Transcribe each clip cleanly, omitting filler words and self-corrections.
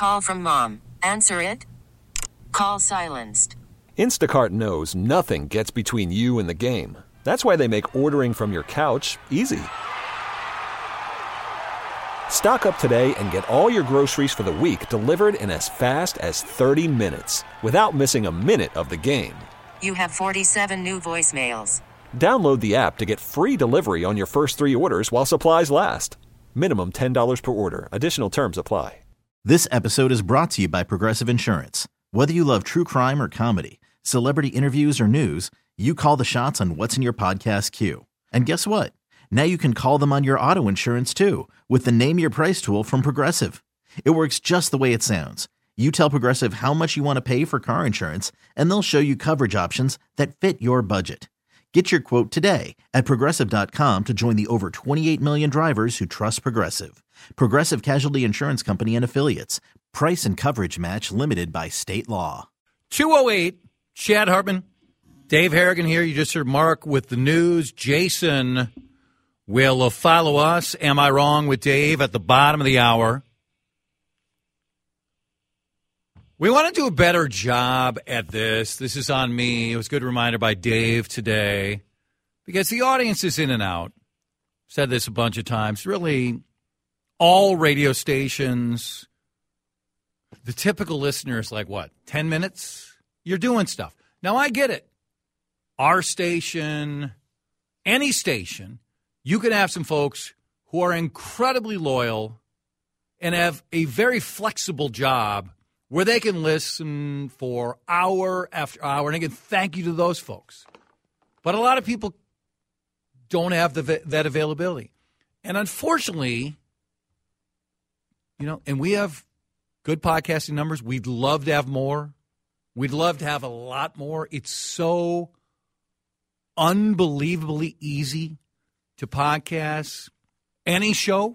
Call from mom. Answer it. Call silenced. Instacart knows nothing gets between you and the game. That's why they make ordering from your couch easy. Stock up today and get all your groceries for the week delivered in as fast as 30 minutes without missing a minute of the game. You have 47 new voicemails. Download the app to get free delivery on your first 3 orders while supplies last. Minimum $10 per order. Additional terms apply. This episode is brought to you by Progressive Insurance. Whether you love true crime or comedy, celebrity interviews or news, you call the shots on what's in your podcast queue. And guess what? Now you can call them on your auto insurance too with the Name Your Price tool from Progressive. It works just the way it sounds. You tell Progressive how much you want to pay for car insurance, and they'll show you coverage options that fit your budget. Get your quote today at Progressive.com to join the over 28 million drivers who trust Progressive. Progressive Casualty Insurance Company and Affiliates. Price and coverage match limited by state law. 208, Chad Hartman, Dave Harrigan here. You just heard Mark with the news. Jason will follow us. Am I Wrong with Dave at the bottom of the hour. We want to do a better job at this. This is on me. It was a good reminder by Dave today because the audience is in and out. Said this a bunch of times. Really, all radio stations, the typical listener is like, what, 10 minutes? You're doing stuff. Now, I get it. Our station, any station, you can have some folks who are incredibly loyal and have a very flexible job where they can listen for hour after hour. And again, thank you to those folks. But a lot of people don't have that availability. And unfortunately, and we have good podcasting numbers. We'd love to have more. We'd love to have a lot more. It's so unbelievably easy to podcast any show.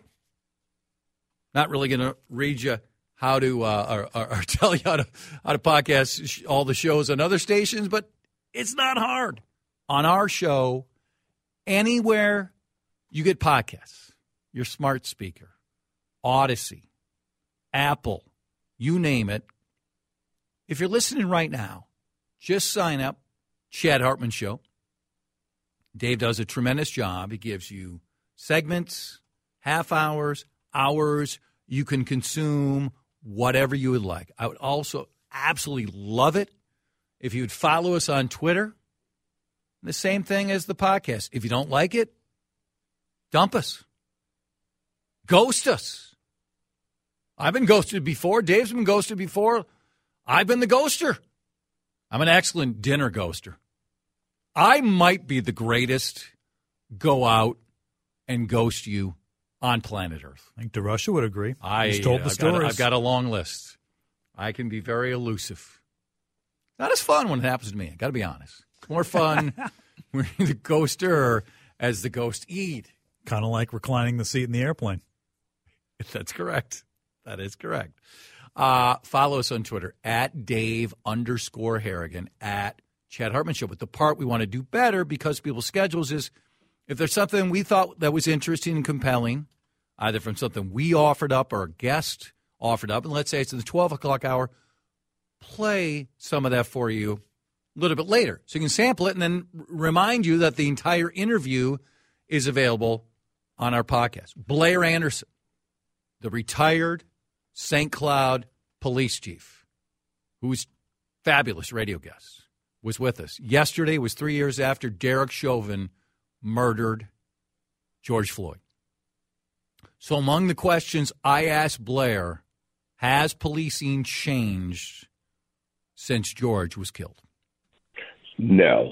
Not really going to read you how to or tell you how to podcast all the shows on other stations, but it's not hard. On our show, anywhere you get podcasts, your smart speaker, Odyssey, Apple, you name it. If you're listening right now, just sign up, Chad Hartman Show. Dave does a tremendous job. He gives you segments, half hours, hours. You can consume whatever you would like. I would also absolutely love it if you would follow us on Twitter. The same thing as the podcast. If you don't like it, dump us. Ghost us. I've been ghosted before. Dave's been ghosted before. I've been the ghoster. I'm an excellent dinner ghoster. I might be the greatest go out and ghost you on planet Earth. I think DeRusha would agree. He's told the stories. I've got a long list. I can be very elusive. Not as fun when it happens to me. I got to be honest. It's more fun when you're the ghoster or as the ghost eat. Kind of like reclining the seat in the airplane. That's correct. That is correct. Follow us on Twitter at Dave_Harrigan, at Chad Hartman Show. But the part we want to do better because people's schedules is if there's something we thought that was interesting and compelling, either from something we offered up or a guest offered up, and let's say it's in the 12 o'clock hour, play some of that for you a little bit later. So you can sample it and then remind you that the entire interview is available on our podcast. Blair Anderson, the retired St. Cloud police chief, who's fabulous radio guest, was with us. Yesterday was 3 years after Derek Chauvin murdered George Floyd. So among the questions I asked Blair, has policing changed since George was killed? No.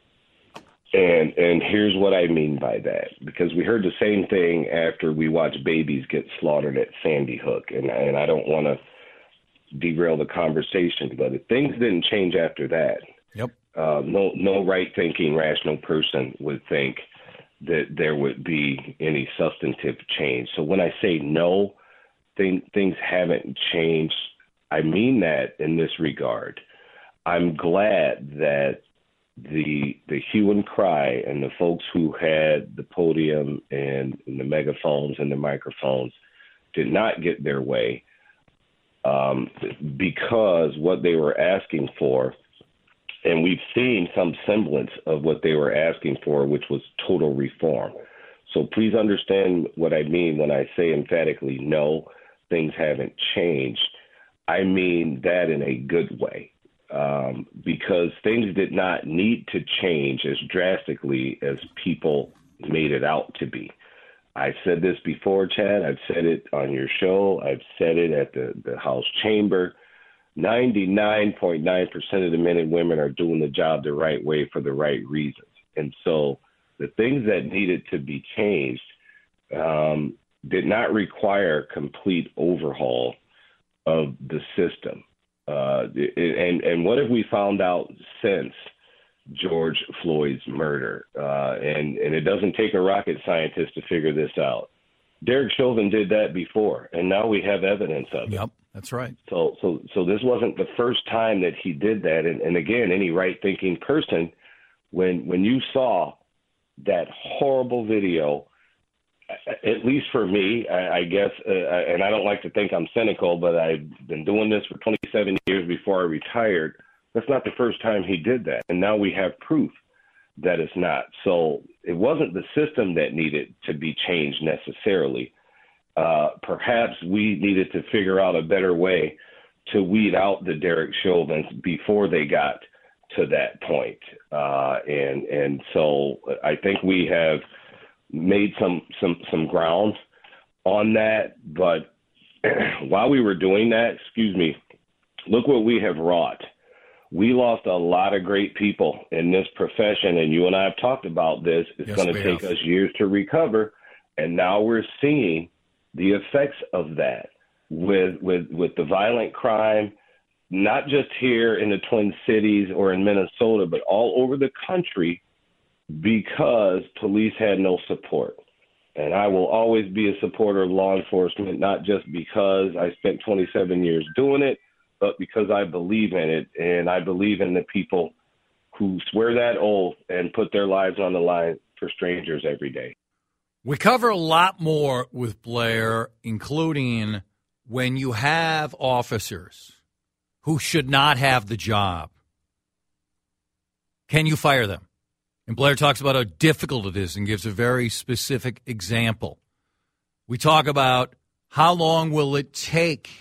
And here's what I mean by that, because we heard the same thing after we watched babies get slaughtered at Sandy Hook, and I don't want to derail the conversation, but things didn't change after that. Yep. No right-thinking, rational person would think that there would be any substantive change. So when I say no, things haven't changed, I mean that in this regard. I'm glad that the hue and cry and the folks who had the podium and the megaphones and the microphones did not get their way. because what they were asking for, and we've seen some semblance of what they were asking for, which was total reform. So please understand what I mean when I say emphatically, no, things haven't changed. I mean that in a good way, because things did not need to change as drastically as people made it out to be. I said this before, Chad. I've said it on your show. I've said it at the House chamber. 99.9% of the men and women are doing the job the right way for the right reasons. And so the things that needed to be changed did not require complete overhaul of the system. And what have we found out since George Floyd's murder? And it doesn't take a rocket scientist to figure this out. Derek Chauvin did that before, and now we have evidence of it. Yep, that's right. So this wasn't the first time that he did that. And again, any right-thinking person, when you saw that horrible video, at least for me, I guess, and I don't like to think I'm cynical, but I've been doing this for 27 years before I retired. That's not the first time he did that. And now we have proof that it's not. So it wasn't the system that needed to be changed necessarily. Perhaps we needed to figure out a better way to weed out the Derek Chauvins before they got to that point. And so I think we have made some ground on that. But while we were doing that, look what we have wrought. We lost a lot of great people in this profession, and you and I have talked about this. It's going to take us years to recover, and now we're seeing the effects of that with the violent crime, not just here in the Twin Cities or in Minnesota, but all over the country, because police had no support. And I will always be a supporter of law enforcement, not just because I spent 27 years doing it, but because I believe in it, and I believe in the people who swear that oath and put their lives on the line for strangers every day. We cover a lot more with Blair, including when you have officers who should not have the job. Can you fire them? And Blair talks about how difficult it is and gives a very specific example. We talk about how long will it take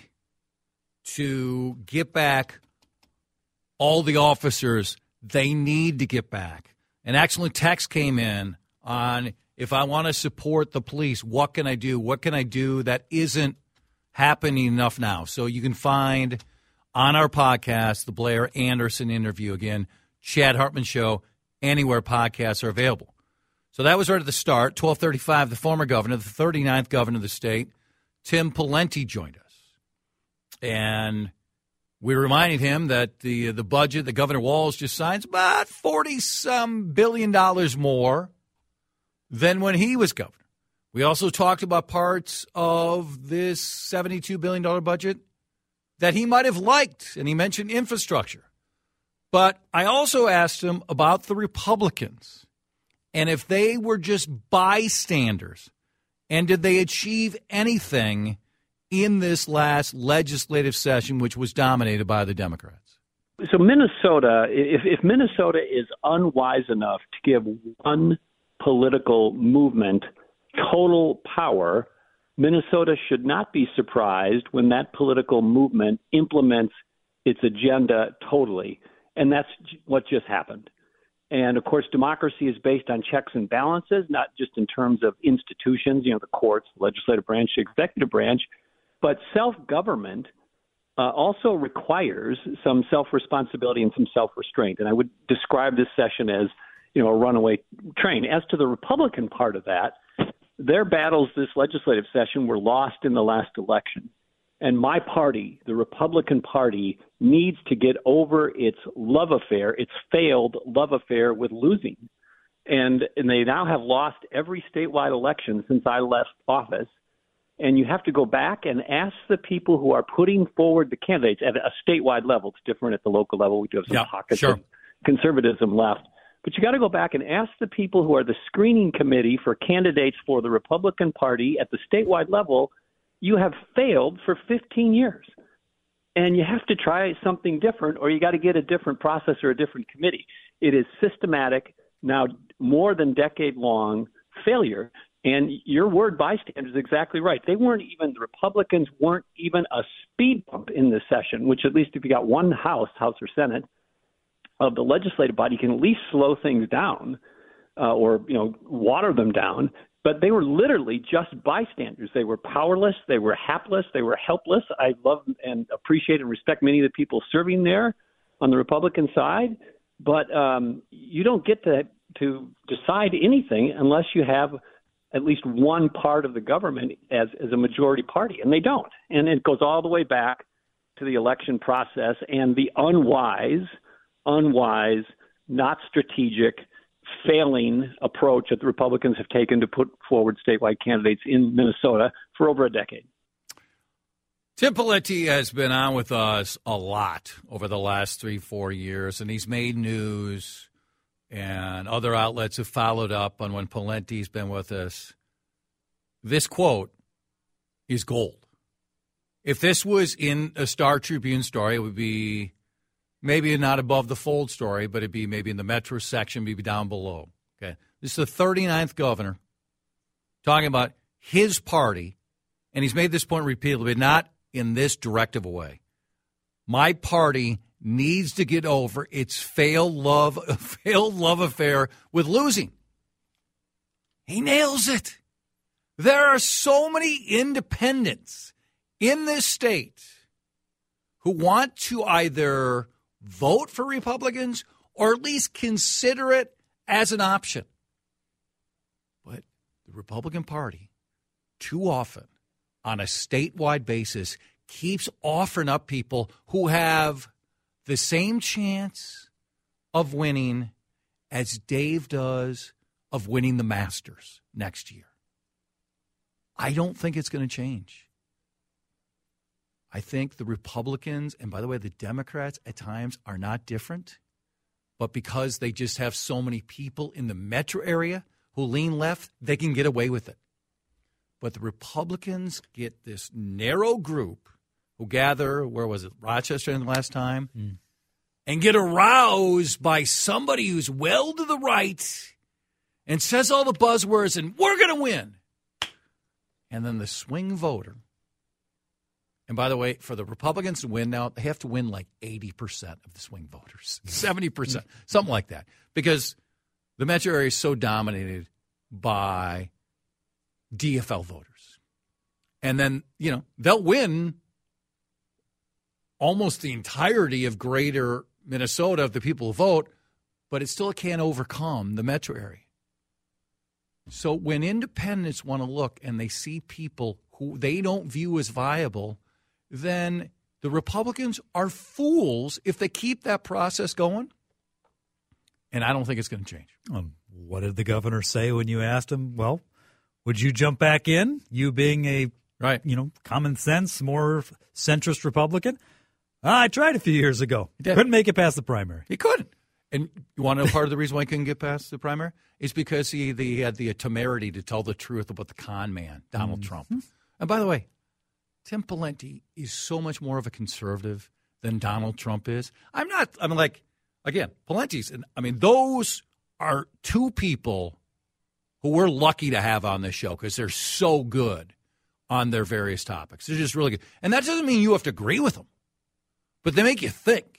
to get back all the officers they need to get back. An excellent text came in on, if I want to support the police, what can I do? What can I do that isn't happening enough now? So you can find on our podcast the Blair Anderson interview. Again, Chad Hartman Show, anywhere podcasts are available. So that was right at the start. 12:35, the former governor, the 39th governor of the state, Tim Pawlenty, joined us. And we reminded him that the budget that Governor Walz just signed is about $40-some billion more than when he was governor. We also talked about parts of this $72 billion budget that he might have liked, and he mentioned infrastructure. But I also asked him about the Republicans and if they were just bystanders, and did they achieve anything in this last legislative session, which was dominated by the Democrats. So Minnesota, if Minnesota is unwise enough to give one political movement total power, Minnesota should not be surprised when that political movement implements its agenda totally. And that's what just happened. And, of course, democracy is based on checks and balances, not just in terms of institutions, the courts, the legislative branch, the executive branch, but self-government also requires some self-responsibility and some self-restraint. And I would describe this session as, a runaway train. As to the Republican part of that, their battles this legislative session were lost in the last election. And my party, the Republican Party, needs to get over its love affair, its failed love affair with losing. And they now have lost every statewide election since I left office. And you have to go back and ask the people who are putting forward the candidates at a statewide level. It's different at the local level. We do have some pockets of conservatism left. But you got to go back and ask the people who are the screening committee for candidates for the Republican Party at the statewide level. You have failed for 15 years. and you have to try something different, or you got to get a different process or a different committee. It is systematic, now more than decade-long failure. And your word bystander is exactly right. The Republicans weren't even a speed bump in this session, which at least if you got one House or Senate of the legislative body, you can at least slow things down or water them down. But they were literally just bystanders. They were powerless. They were hapless. They were helpless. I love and appreciate and respect many of the people serving there on the Republican side. But you don't get to decide anything unless you have at least one part of the government as a majority party, and they don't. And it goes all the way back to the election process and the unwise, not strategic, failing approach that the Republicans have taken to put forward statewide candidates in Minnesota for over a decade. Tim Pawlenty has been on with us a lot over the last 3-4 years, and he's made news, and other outlets have followed up on when Pawlenty's been with us. This quote is gold. If this was in a Star Tribune story, it would be maybe not above the fold story, but it'd be maybe in the Metro section, maybe down below. Okay, this is the 39th governor talking about his party, and he's made this point repeatedly, but not in this directive way. My party needs to get over its failed love affair with losing. He nails it. There are so many independents in this state who want to either vote for Republicans or at least consider it as an option. But the Republican Party, too often, on a statewide basis, keeps offering up people who have the same chance of winning as Dave does of winning the Masters next year. I don't think it's going to change. I think the Republicans, and by the way, the Democrats at times are not different, but because they just have so many people in the metro area who lean left, they can get away with it. But the Republicans get this narrow group who gather, where was it, Rochester the last time, and get aroused by somebody who's well to the right and says all the buzzwords and we're going to win. And then the swing voter, and by the way, for the Republicans to win now, they have to win like 80% of the swing voters, 70%, something like that, because the metro area is so dominated by DFL voters. And then, they'll win almost the entirety of greater Minnesota of the people who vote, but it still can't overcome the metro area. So when independents want to look and they see people who they don't view as viable, then the Republicans are fools if they keep that process going. And I don't think it's going to change. What did the governor say when you asked him, well, would you jump back in, you being a common sense, more centrist Republican? I tried a few years ago. Couldn't make it past the primary. He couldn't. And you want to know part of the reason why he couldn't get past the primary? Is because he had the temerity to tell the truth about the con man, Donald Trump. And by the way, Tim Pawlenty is so much more of a conservative than Donald Trump is. Pawlenty's, those are two people who we're lucky to have on this show because they're so good on their various topics. They're just really good. And that doesn't mean you have to agree with them, but they make you think.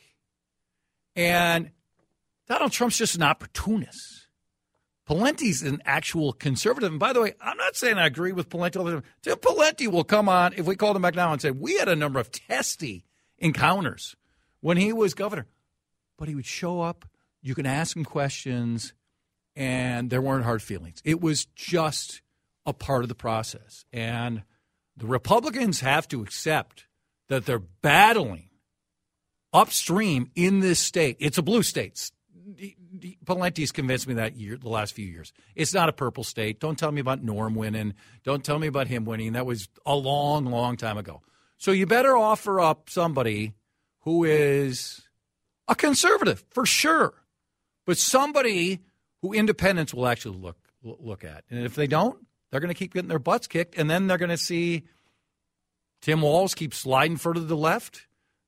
And Donald Trump's just an opportunist. Pawlenty's an actual conservative. And by the way, I'm not saying I agree with Pawlenty all the time. Tim Pawlenty will come on, if we called him back now and said, we had a number of testy encounters when he was governor. But he would show up, you can ask him questions, and there weren't hard feelings. It was just a part of the process. And the Republicans have to accept that they're battling upstream in this state. It's a blue state. Pawlenty's convinced me that the last few years. It's not a purple state. Don't tell me about Norm winning. Don't tell me about him winning. That was a long, long time ago. So you better offer up somebody who is a conservative, for sure, but somebody who independents will actually look at. And if they don't, they're going to keep getting their butts kicked, and then they're going to see Tim Walz keep sliding further to the left,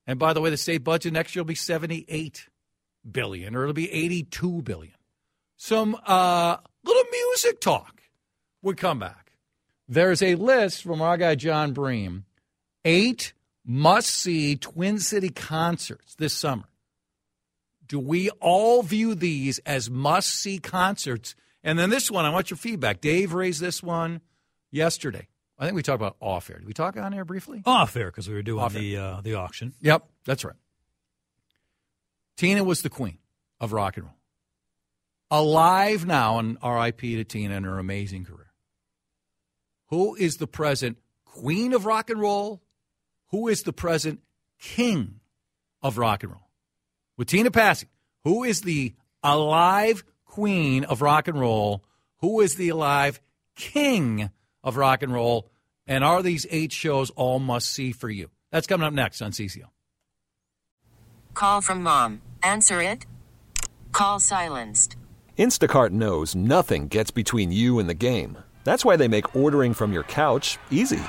And by the way, the state budget next year will be $78 billion, or it'll be $82 billion. Some little music talk would come back. There's a list from our guy John Bream, 8 must-see Twin City concerts this summer. Do we all view these as must-see concerts? And then this one, I want your feedback. Dave raised this one yesterday. I think we talked about off-air. Did we talk on air briefly? Off-air, because we were doing the auction. Yep, that's right. Tina was the queen of rock and roll. Alive now, and R.I.P. to Tina and her amazing career. Who is the present queen of rock and roll? Who is the present king of rock and roll? With Tina passing, who is the alive queen of rock and roll? Who is the alive king of rock and roll? And are these 8 shows all must-see for you? That's coming up next on CCO. Call from mom. Answer it. Call silenced. Instacart knows nothing gets between you and the game. That's why they make ordering from your couch easy.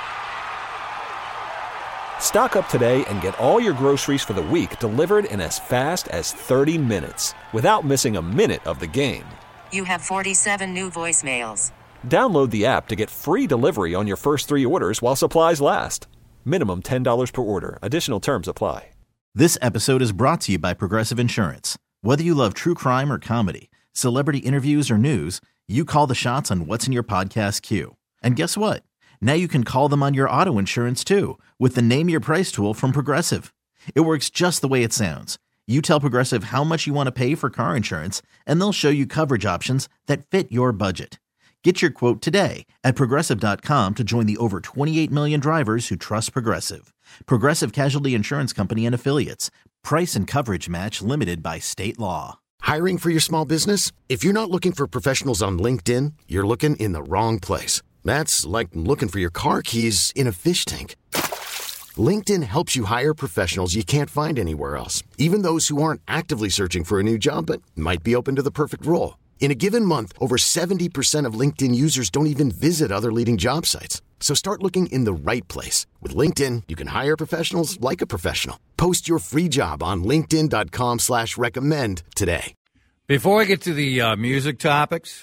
Stock up today and get all your groceries for the week delivered in as fast as 30 minutes without missing a minute of the game. You have 47 new voicemails. Download the app to get free delivery on your first 3 orders while supplies last. Minimum $10 per order. Additional terms apply. This episode is brought to you by Progressive Insurance. Whether you love true crime or comedy, celebrity interviews or news, you call the shots on what's in your podcast queue. And guess what? Now you can call them on your auto insurance too with the Name Your Price tool from Progressive. It works just the way it sounds. You tell Progressive how much you want to pay for car insurance, and they'll show you coverage options that fit your budget. Get your quote today at Progressive.com to join the over 28 million drivers who trust Progressive. Progressive Casualty Insurance Company and Affiliates. Price and coverage match limited by state law. Hiring for your small business? If you're not looking for professionals on LinkedIn, you're looking in the wrong place. That's like looking for your car keys in a fish tank. LinkedIn helps you hire professionals you can't find anywhere else, even those who aren't actively searching for a new job but might be open to the perfect role. In a given month, over 70% of LinkedIn users don't even visit other leading job sites. So start looking in the right place. With LinkedIn, you can hire professionals like a professional. Post your free job on linkedin.com/recommend today. Before I get to the music topics,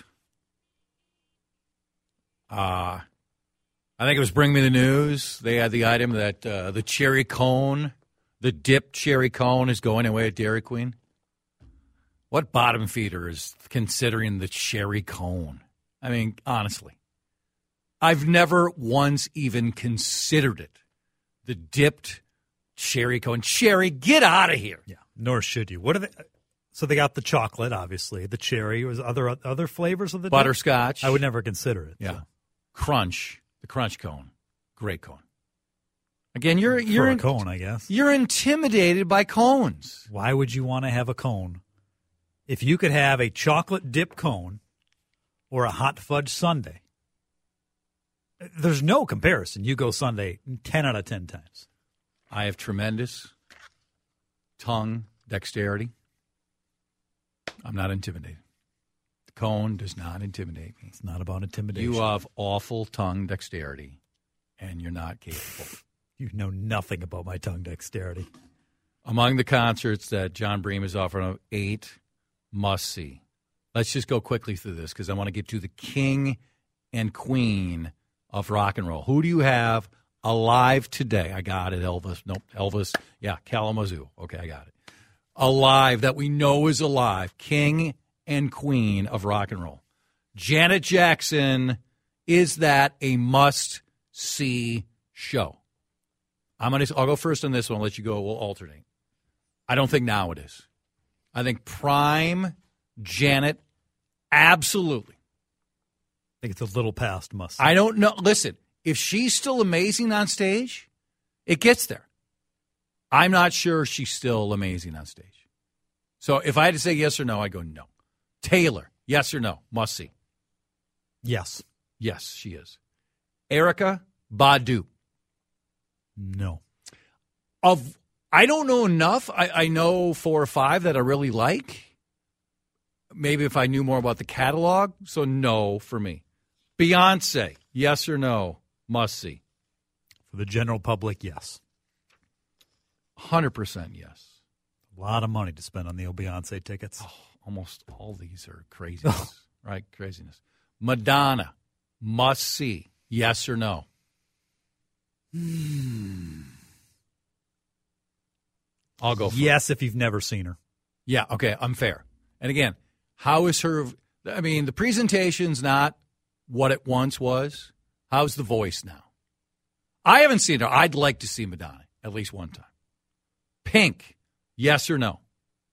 I think it was Bring Me the News. They had the item that the cherry cone, the dipped cherry cone, is going away at Dairy Queen. What bottom feeder is considering the cherry cone? I mean, honestly, I've never once even considered it. The dipped cherry cone. Cherry, get out of here. Yeah, nor should you. What are they? So they got the chocolate, obviously. The cherry. Was other flavors of the butterscotch? Dip? I would never consider it. Yeah. So. Crunch. The crunch cone. Great cone. Again, you're a cone, I guess. You're intimidated by cones. Why would you want to have a cone? If you could have a chocolate dip cone or a hot fudge sundae, there's no comparison. You go sundae 10 out of 10 times. I have tremendous tongue dexterity. I'm not intimidated. The cone does not intimidate me. It's not about intimidation. You have awful tongue dexterity, and you're not capable. You know nothing about my tongue dexterity. Among the concerts that John Bream is offering, 8 must-see. Let's just go quickly through this because I want to get to the king and queen of rock and roll. Who do you have alive today? I got it, Elvis. Nope, Elvis. Yeah, Kalamazoo. Okay, I got it. Alive, that we know is alive. King and queen of rock and roll. Janet Jackson, is that a must-see show? I'll go first on this one. I'll let you go. We'll alternate. I don't think now it is. I think prime Janet, absolutely. I think it's a little past must. I don't know. Listen, if she's still amazing on stage, it gets there. I'm not sure she's still amazing on stage. So if I had to say yes or no, I'd go no. Taylor, yes or no? Must see. Yes. Yes, she is. Erykah Badu. No. I don't know enough. I know 4 or 5 that I really like. Maybe if I knew more about the catalog. So no for me. Beyonce, yes or no? Must see. For the general public, yes. 100% yes. A lot of money to spend on the old Beyonce tickets. Oh, almost all these are craziness, right? Craziness. Madonna, must see, yes or no? I'll go for yes, if you've never seen her. Yeah, okay, I'm fair. And again, how is her, I mean, the presentation's not what it once was. How's the voice now? I haven't seen her. I'd like to see Madonna at least one time. Pink, yes or no?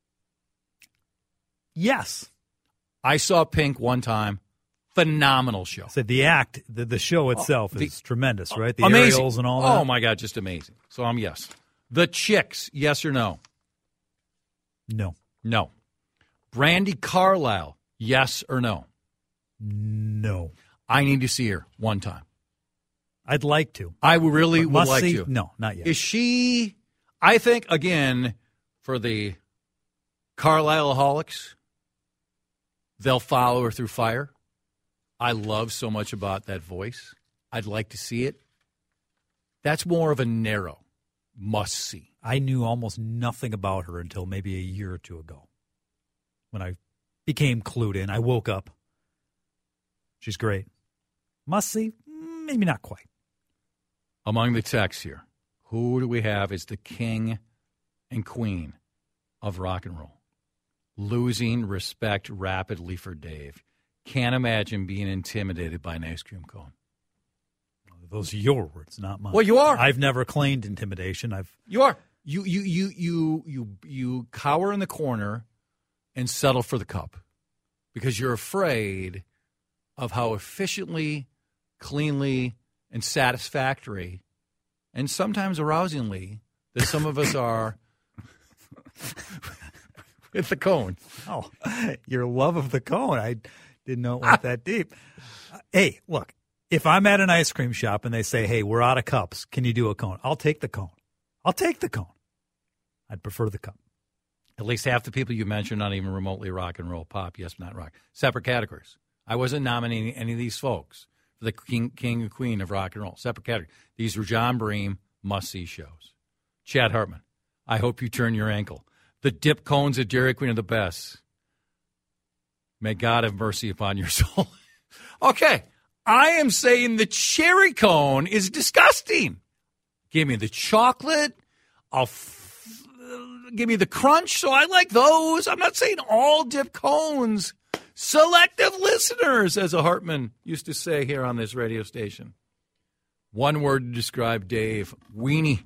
Yes. I saw Pink one time. Phenomenal show. So the act, the show itself is tremendous, right? The amazing. aerials and all that. Oh, my God, just amazing. So I'm yes. The Chicks, yes or no? No. No. Brandi Carlile, yes or no? No. I need to see her one time. I'd like to. I really would like see? to. No, not yet. Is she, I think, again, for the Carlisleaholics, they'll follow her through fire. I love so much about that voice. I'd like to see it. That's more of a narrow must-see. I knew almost nothing about her until maybe a year or two ago when I became clued in. I woke up. She's great. Must-see? Maybe not quite. Among the texts here, who do we have as the king and queen of rock and roll? Losing respect rapidly for Dave. Can't imagine being intimidated by an ice cream cone. Those are your words, not mine. Well, you are. I've never claimed intimidation. You are. You cower in the corner and settle for the cup because you're afraid of how efficiently, cleanly, and satisfactory, and sometimes arousingly, that some of us are with the cone. Oh, your love of the cone. I didn't know it went that deep. Hey, look, if I'm at an ice cream shop and they say, hey, we're out of cups, can you do a cone? I'll take the cone. I'll take the cone. I'd prefer the cup. At least half the people you mentioned, not even remotely rock and roll, pop, yes, not rock. Separate categories. I wasn't nominating any of these folks for the king and queen of rock and roll. Separate category. These were John Bream must-see shows. Chad Hartman, I hope you turn your ankle. The dip cones at Dairy Queen are the best. May God have mercy upon your soul. Okay, I am saying the cherry cone is disgusting. Give me the chocolate. Give me the crunch. So I like those. I'm not saying all dip cones. Selective listeners, as a Hartman used to say here on this radio station. One word to describe Dave: weenie.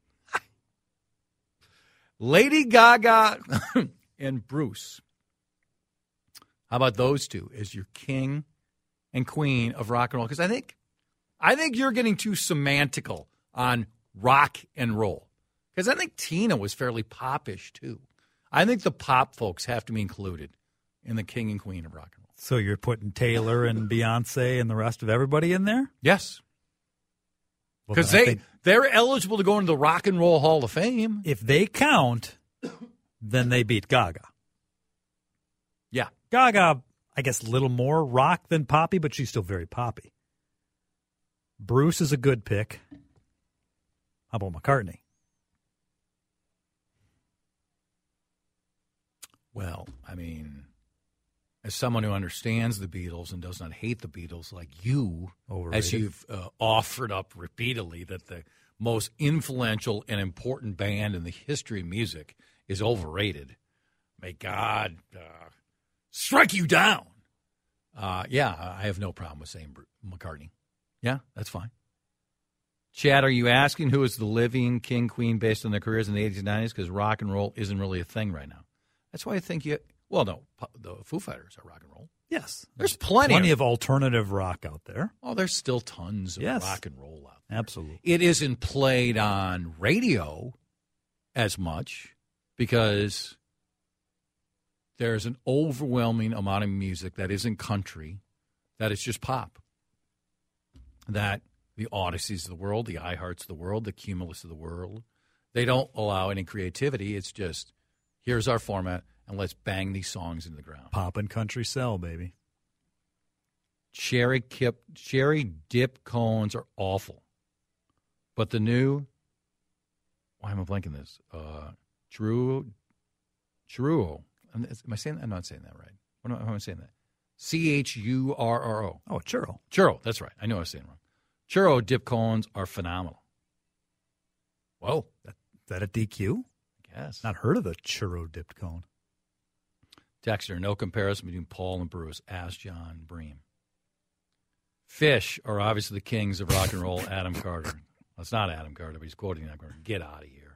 Lady Gaga and Bruce. How about those two as your king and queen of rock and roll? Because I think you're getting too semantical on rock and roll. Because I think Tina was fairly popish, too. I think the pop folks have to be included in the king and queen of rock and roll. So you're putting Taylor and Beyonce and the rest of everybody in there? Yes. Well, because they're eligible to go into the Rock and Roll Hall of Fame. If they count, then they beat Gaga. Yeah. Gaga, I guess, a little more rock than poppy, but she's still very poppy. Bruce is a good pick. How about McCartney? Well, I mean, as someone who understands the Beatles and does not hate the Beatles like you, as you've offered up repeatedly that the most influential and important band in the history of music is overrated, may God strike you down. Yeah, I have no problem with saying McCartney. Yeah, that's fine. Chad, are you asking who is the living king, queen based on their careers in the 80s and 90s? Because rock and roll isn't really a thing right now. That's why I think the Foo Fighters are rock and roll. Yes. There's plenty of alternative rock out there. Oh, there's still tons of rock and roll out there. Absolutely. It isn't played on radio as much because there's an overwhelming amount of music that isn't country, that is just pop. That the Odysseys of the world, the iHearts of the world, the Cumulus of the world, they don't allow any creativity. It's just, here's our format, and let's bang these songs into the ground. Pop and country sell, baby. Cherry dip cones are awful. But the new Why am I blanking this? Churro. Am I saying that? I'm not saying that right. How am I saying that? Churro. Oh, churro. Churro, that's right. I know I was saying it wrong. Churro dip cones are phenomenal. Whoa. Is that a DQ? Yes. Not heard of the churro dipped cone. Texter, no comparison between Paul and Bruce. Ask John Bream. Fish are obviously the kings of rock and roll. Adam Carter. Well, it's not Adam Carter, but he's quoting Adam Carter. Get out of here.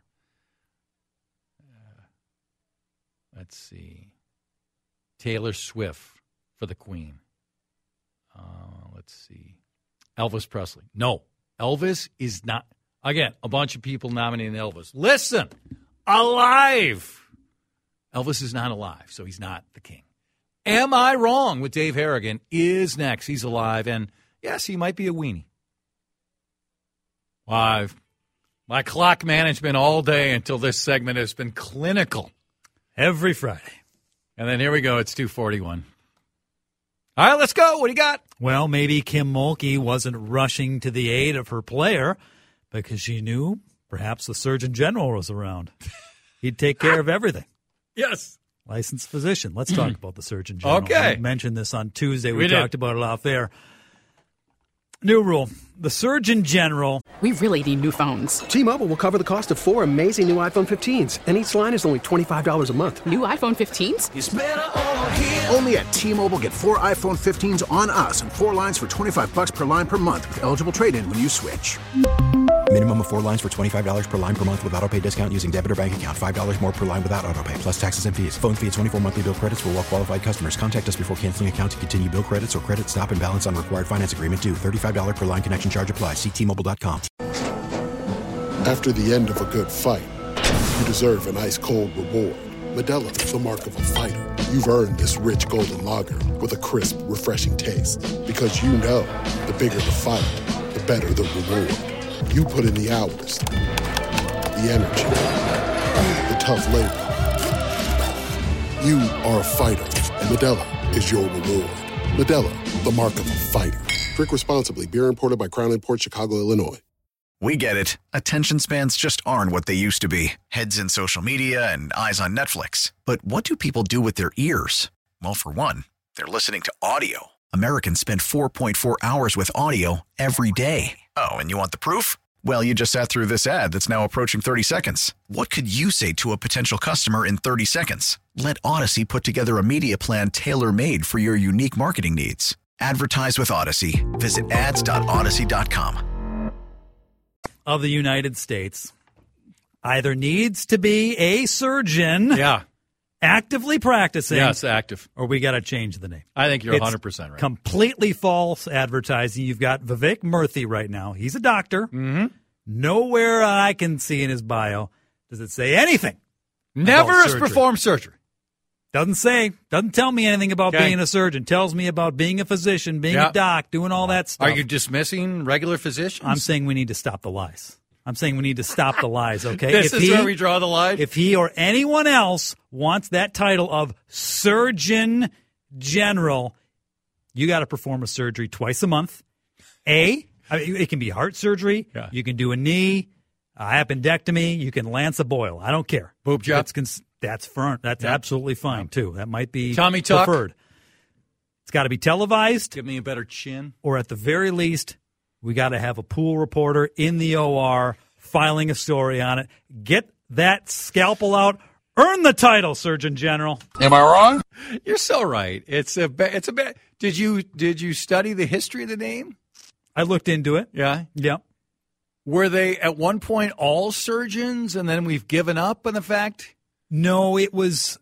Let's see. Taylor Swift for the Queen. Let's see. Elvis Presley. No, Elvis is not. Again, a bunch of people nominating Elvis. Listen, alive. Elvis is not alive, so he's not the king. Am I wrong with Dave Harrigan? Is next. He's alive, and yes, he might be a weenie. My clock management all day until this segment has been clinical. Every Friday. And then here we go. It's 2:41. All right, let's go. What do you got? Well, maybe Kim Mulkey wasn't rushing to the aid of her player because she knew perhaps the Surgeon General was around. He'd take care of everything. Yes. Licensed physician. Let's talk about the Surgeon General. Okay. We mentioned this on Tuesday. We did. talked about it off air. New rule. The Surgeon General. We really need new phones. T-Mobile will cover the cost of 4 amazing new iPhone 15s, and each line is only $25 a month. New iPhone 15s? It's better over here. Only at T-Mobile, get 4 iPhone 15s on us and 4 lines for $25 per line per month with eligible trade-in when you switch. Minimum of 4 lines for $25 per line per month with autopay discount using debit or bank account. $5 more per line without autopay, plus taxes and fees. Phone fee at 24 monthly bill credits for well-qualified customers. Contact us before canceling account to continue bill credits or credit stop and balance on required finance agreement due. $35 per line connection charge applies. See T-Mobile.com. After the end of a good fight, you deserve an ice-cold reward. Modelo is the mark of a fighter. You've earned this rich golden lager with a crisp, refreshing taste. Because you know, the bigger the fight, the better the reward. You put in the hours, the energy, the tough labor. You are a fighter, and Modelo is your reward. Modelo, the mark of a fighter. Drink responsibly. Beer imported by Crown Imports, Chicago, Illinois. We get it. Attention spans just aren't what they used to be. Heads in social media and eyes on Netflix. But what do people do with their ears? Well, for one, they're listening to audio. Americans spend 4.4 hours with audio every day. Oh, and you want the proof? Well, you just sat through this ad that's now approaching 30 seconds. What could you say to a potential customer in 30 seconds? Let Odyssey put together a media plan tailor-made for your unique marketing needs. Advertise with Odyssey. Visit ads.odyssey.com. Of the United States either needs to be a surgeon actively practicing. Yes, active. Or we got to change the name. I think you're 100% right. Completely false advertising. You've got Vivek Murthy right now. He's a doctor. Mm-hmm. Nowhere I can see in his bio does it say anything. Never has performed surgery. Doesn't tell me anything about being a surgeon. Tells me about being a physician, being a doc, doing all that stuff. Are you dismissing regular physicians? I'm saying we need to stop the lies. Okay? This is where we draw the line? If he or anyone else wants that title of Surgeon General, you got to perform a surgery twice a month. It can be heart surgery. Yeah. You can do a knee, a appendectomy. You can lance a boil. I don't care. Boob job. That's absolutely fine, too. That might be Tommy talk. Preferred. It's got to be televised. Give me a better chin. Or at the very least, we got to have a pool reporter in the OR filing a story on it. Get that scalpel out. Earn the title, Surgeon General. Am I wrong? You're so right. It's a bad. Did you study the history of the name? I looked into it. Yeah. Yeah. Were they at one point all surgeons, and then we've given up on the fact? No, it was.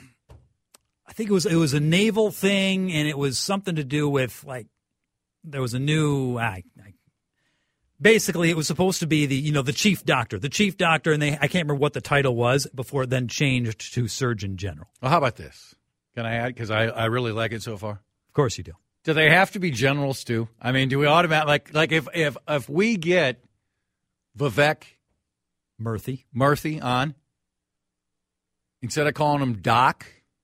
I think it was a naval thing, and it was something to do with there was a new. Basically, it was supposed to be the chief doctor, and I can't remember what the title was before it then changed to Surgeon General. Well, how about this? Can I add? Because I really like it so far. Of course you do. Do they have to be generals too? I mean, do we automatically like if we get Vivek Murthy on instead of calling him Doc?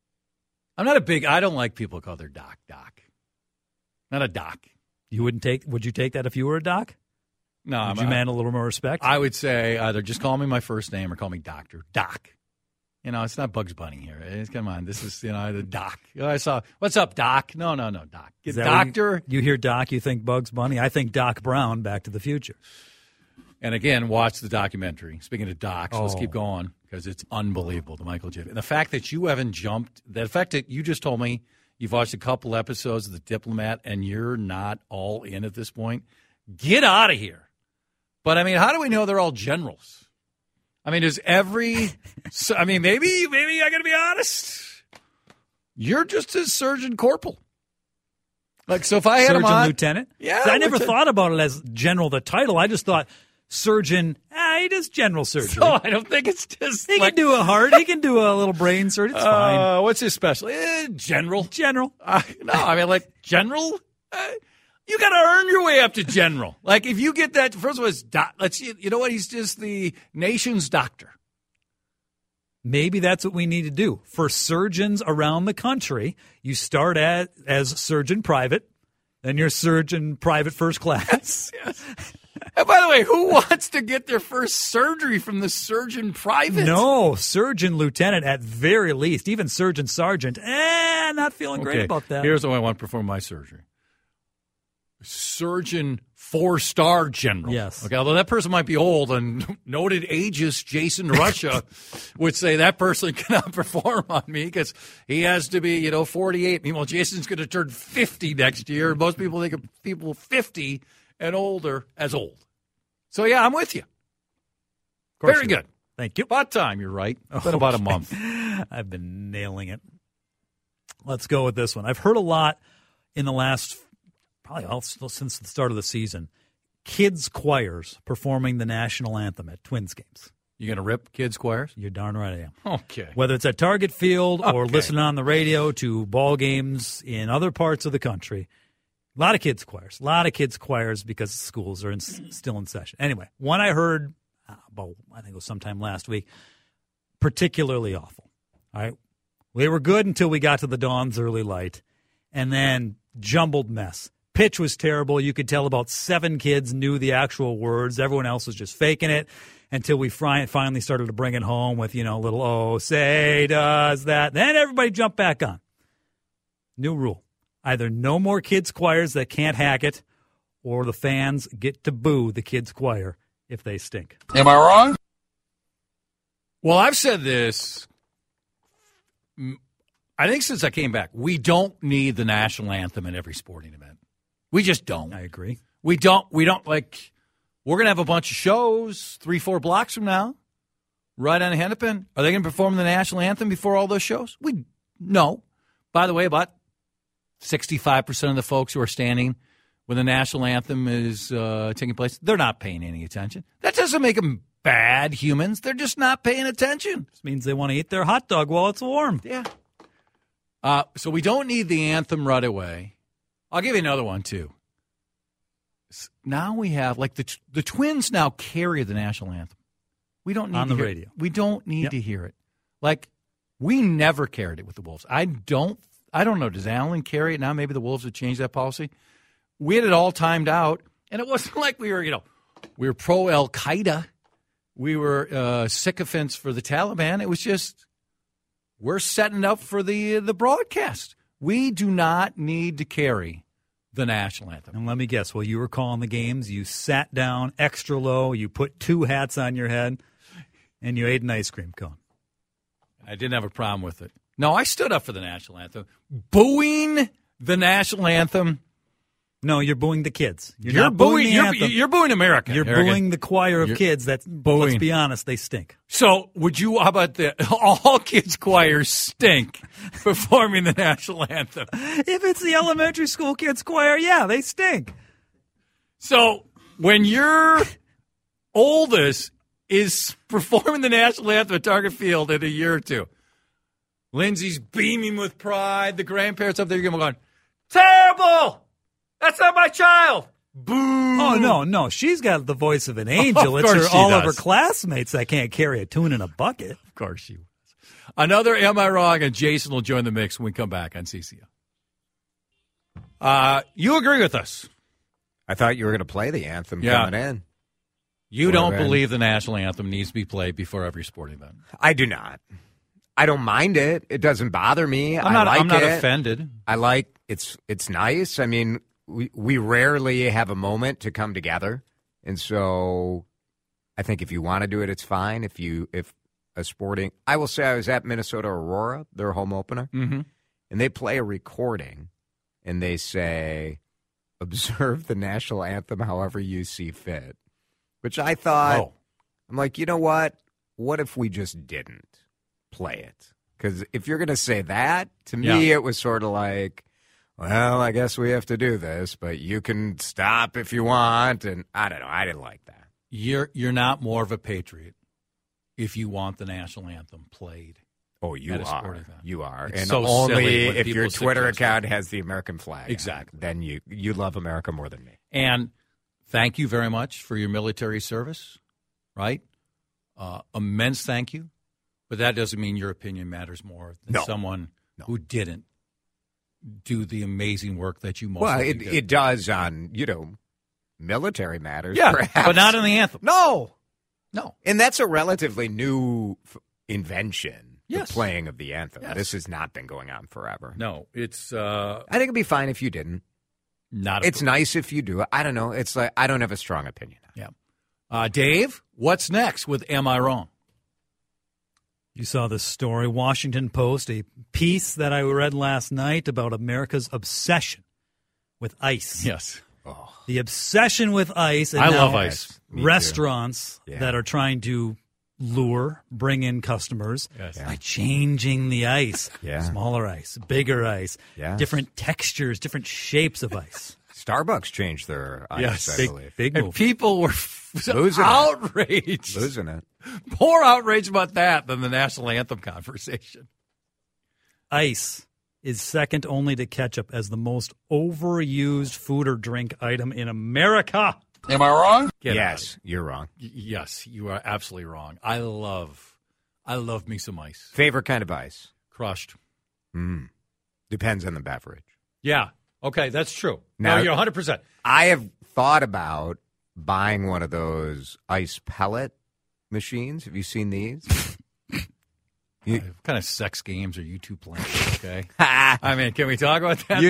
I don't like people call their doc. Not a doc. Would you take that if you were a doc? No, would you demand a little more respect? I would say either just call me my first name or call me Doctor. Doc. It's not Bugs Bunny here. Come on. This is, the Doc. I saw, what's up, Doc? No, Doc. Get Doctor. You hear Doc, you think Bugs Bunny? I think Doc Brown, Back to the Future. And again, watch the documentary. Speaking of docs, let's keep going because it's unbelievable, the Michael J. And the fact that you haven't jumped, the fact that you just told me you've watched a couple episodes of The Diplomat and you're not all in at this point, get out of here. But, how do we know they're all generals? Is maybe I got to be honest. You're just a surgeon corporal. So if I had him on, lieutenant? Yeah. I never thought about it as general, the title. I just thought surgeon, he does general surgery. So I don't think it's just He can do a heart. He can do a little brain surgery. It's fine. What's his specialty? General. General. General? You got to earn your way up to general. If you get that, first of all, let's see, you know what? He's just the nation's doctor. Maybe that's what we need to do. For surgeons around the country, you start as surgeon private, then you're surgeon private first class. Yes. And by the way, who wants to get their first surgery from the surgeon private? No, surgeon lieutenant at very least. Even surgeon sergeant. Not feeling great about that. Here's how I want to perform my surgery. Surgeon 4-star general. Yes. Okay, although that person might be old, and noted ageist Jason Russia would say that person cannot perform on me because he has to be, 48. Meanwhile, Jason's going to turn 50 next year. Most people think of people 50 and older as old. So, yeah, I'm with you. Very good. Thank you. About time, you're right. It's been about a month. I've been nailing it. Let's go with this one. I've heard a lot in the last probably since the start of the season, kids' choirs performing the national anthem at Twins games. You going to rip kids' choirs? You're darn right I am. Okay. Whether it's at Target Field or listening on the radio to ball games in other parts of the country, a lot of kids' choirs. A lot of kids' choirs because schools are still in session. Anyway, one I heard about, I think it was sometime last week, particularly awful. All right. We were good until we got to the dawn's early light, and then jumbled mess. Pitch was terrible. You could tell about 7 kids knew the actual words. Everyone else was just faking it until we finally started to bring it home with, little, oh, say, does that. Then everybody jumped back on. New rule. Either no more kids' choirs that can't hack it, or the fans get to boo the kids' choir if they stink. Am I wrong? Well, I've said this, I think since I came back, we don't need the national anthem in every sporting event. We just don't. I agree. We don't we're going to have a bunch of shows 3-4 blocks from now, right on Hennepin. Are they going to perform the national anthem before all those shows? No. By the way, about 65% of the folks who are standing when the national anthem is taking place, they're not paying any attention. That doesn't make them bad humans. They're just not paying attention. This means they want to eat their hot dog while it's warm. Yeah. So we don't need the anthem right away. I'll give you another one, too. Now we have, the Twins now carry the national anthem. We don't need on to the hear radio. We don't need to hear it. We never carried it with the Wolves. I don't know. Does Allen carry it now? Maybe the Wolves have changed that policy. We had it all timed out, and it wasn't like we were pro Al Qaeda. We were sycophants for the Taliban. It was just we're setting up for the broadcast. We do not need to carry the national anthem. And let me guess, while you were calling the games, you sat down extra low, you put 2 hats on your head, and you ate an ice cream cone. I didn't have a problem with it. No, I stood up for the national anthem. Booing the national anthem. No, you're booing the kids. You're not booing the anthem. You're booing America. You're booing the choir of kids. Let's be honest, they stink. So how about all kids choirs stink performing the national anthem? If it's the elementary school kids choir, yeah, they stink. So when your oldest is performing the national anthem at Target Field in a year or two, Lindsay's beaming with pride. The grandparents up there going, terrible! That's not my child. Boo! Oh, no. She's got the voice of an angel. It's of her classmates that can't carry a tune in a bucket. Of course she was. Another Am I Wrong? And Jason will join the mix when we come back on CCO. You agree with us. I thought you were going to play the anthem coming in. You don't believe the national anthem needs to be played before every sporting event? I do not. I don't mind it. It doesn't bother me. I'm not offended. I like it's nice. I mean, we rarely have a moment to come together, and so I think if you want to do it, it's fine. I will say I was at Minnesota Aurora, their home opener, and they play a recording, and they say, "Observe the national anthem however you see fit," which I thought, I'm like, you know what? What if we just didn't play it? Because if you're going to say that, to me, it was sort of like, well, I guess we have to do this, but you can stop if you want, and I don't know. I didn't like that. You're not more of a patriot if you want the national anthem played. Oh, you are. You are. It's and so only if your Twitter account has the American flag. Exactly. Then you love America more than me. And thank you very much for your military service, right? Immense thank you. But that doesn't mean your opinion matters more than someone who didn't do the amazing work that you most did. It does on, military matters, perhaps. But not in the anthem. No. No. And that's a relatively new invention, the playing of the anthem. Yes. This has not been going on forever. No, it's... I think it'd be fine if you didn't. It's nice if you do it. I don't know. It's like I don't have a strong opinion. Yeah. Dave, what's next with Am I Wrong? You saw this story, Washington Post, a piece that I read last night about America's obsession with ice. Yes. Oh. The obsession with ice. And I love ice. Restaurants that are trying to bring in customers by changing the ice. Smaller ice, bigger ice, different textures, different shapes of ice. Starbucks changed their ice, I believe. Big and move. people were outraged. Losing it. More outraged about that than the national anthem conversation. Ice is second only to ketchup as the most overused food or drink item in America. Am I wrong? Yes, you're wrong. Yes, you are absolutely wrong. I love me some ice. Favorite kind of ice? Crushed. Depends on the beverage. Yeah. Okay, that's true. Now, you're 100%. I have thought about buying one of those ice pellet machines. Have you seen these? What kind of sex games are you two playing? Okay. I mean, can we talk about that?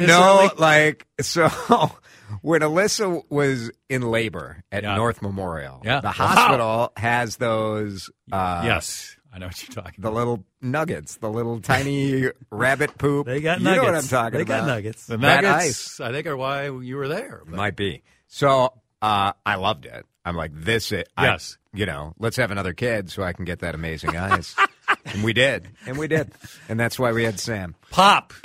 So when Alyssa was in labor at North Memorial, the hospital has those. Yes, I know what you're talking about. The little nuggets, the little tiny rabbit poop. They got nuggets. You know what I'm talking they about. Got nuggets. The nuggets, ice. I think, are why you were there. But. Might be. So I loved it. I'm like, yes. Let's have another kid so I can get that amazing ice. And we did. And that's why we had Sam. Pop,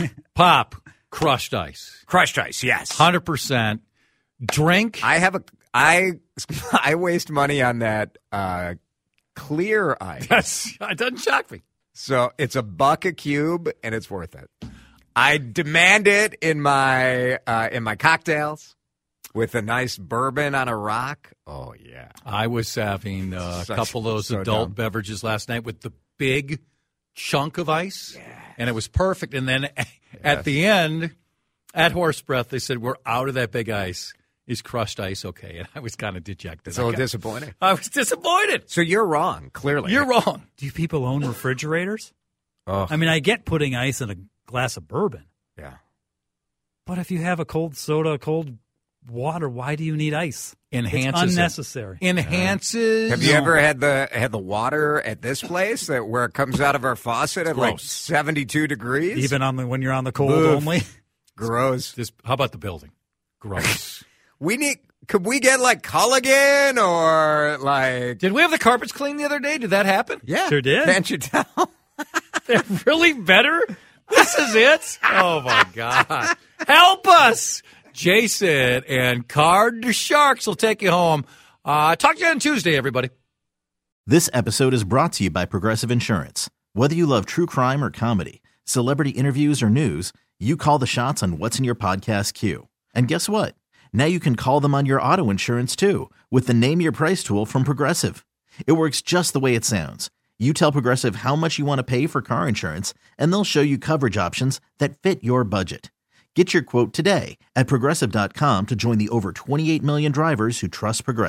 crushed ice. Crushed ice, yes. 100%. Drink. I waste money on that clear ice. It doesn't shock me. So it's $1 a cube, and it's worth it. I demand it in my cocktails with a nice bourbon on a rock. Oh, yeah. I was having a couple of those adult beverages last night with the big chunk of ice, and it was perfect. And then at the end, at Horse Breath, they said, we're out of that big ice. Is crushed ice okay? And I was kind of dejected. It's a little disappointing. I was disappointed. So you're wrong, clearly. You're wrong. Do people own refrigerators? Oh. I mean, I get putting ice in a glass of bourbon. Yeah. But if you have a cold soda, cold water, why do you need ice? Enhances it's unnecessary. Enhances. Have you ever had the water at this place where it comes out of our faucet at like 72 degrees? Even when you're on the cold only? Gross. How about the building? Gross. Could we get like Culligan or like? Did we have the carpets cleaned the other day? Did that happen? Yeah, sure did. Can't you tell? They're really better. This is it. Oh my God! Help us, Jason and Card to Sharks will take you home. Talk to you on Tuesday, everybody. This episode is brought to you by Progressive Insurance. Whether you love true crime or comedy, celebrity interviews or news, you call the shots on what's in your podcast queue. And guess what? Now you can call them on your auto insurance, too, with the Name Your Price tool from Progressive. It works just the way it sounds. You tell Progressive how much you want to pay for car insurance, and they'll show you coverage options that fit your budget. Get your quote today at Progressive.com to join the over 28 million drivers who trust Progressive.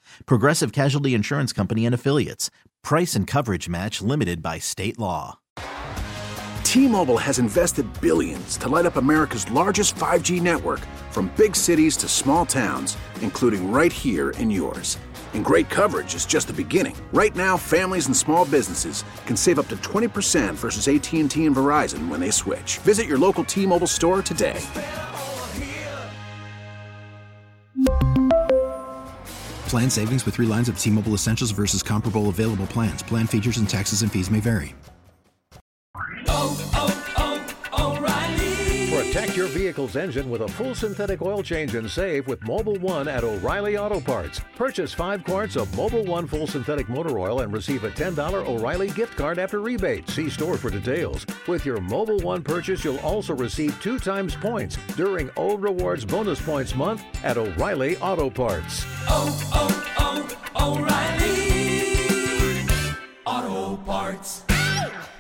Progressive Casualty Insurance Company and Affiliates. Price and coverage match limited by state law. T-Mobile has invested billions to light up America's largest 5G network, from big cities to small towns, including right here in yours. And great coverage is just the beginning. Right now, families and small businesses can save up to 20% versus AT&T and Verizon when they switch. Visit your local T-Mobile store today. Plan savings with 3 lines of T-Mobile Essentials versus comparable available plans. Plan features and taxes and fees may vary. Protect your vehicle's engine with a full synthetic oil change and save with Mobil 1 at O'Reilly Auto Parts. Purchase 5 quarts of Mobil 1 full synthetic motor oil and receive a $10 O'Reilly gift card after rebate. See store for details. With your Mobil 1 purchase, you'll also receive 2 times points during O Rewards Bonus Points Month at O'Reilly Auto Parts. O'Reilly Auto Parts.